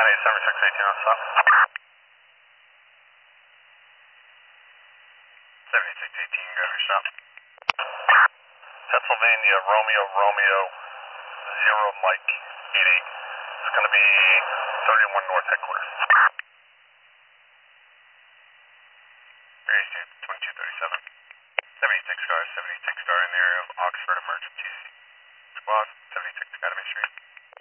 County, 7618 on stop. 7618, go to your stop. Pennsylvania, Romeo, Romeo, 0 Mike, 88. It's going to be 31 North headquarters. Aries 2237. 76 car, 76 car in the area of Oxford Emergency Squad, 76 Academy Street.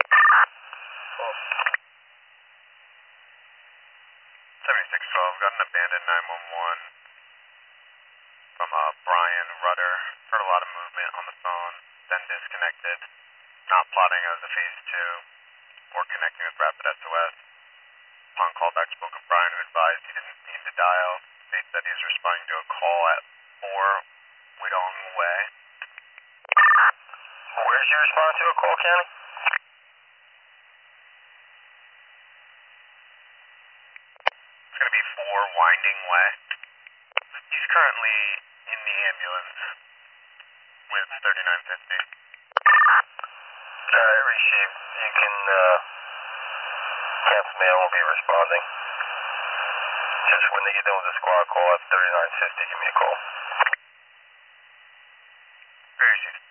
7612, got an abandoned 911 from Brian Rudder. Heard a lot of movement on the phone, then disconnected. Not plotting as a phase 2 or connecting with Rapid SOS. Upon callback, spoke with Brian, who advised he didn't need to dial. They said he was responding to a call at 4 Widong Way. Where's your response to a call, County? It's going to be 4 Winding Way. He's currently in the ambulance with 3950. Received. You can cancel me. I won't be responding. Just when they get done with the squad call at 3950, give me a call. Received.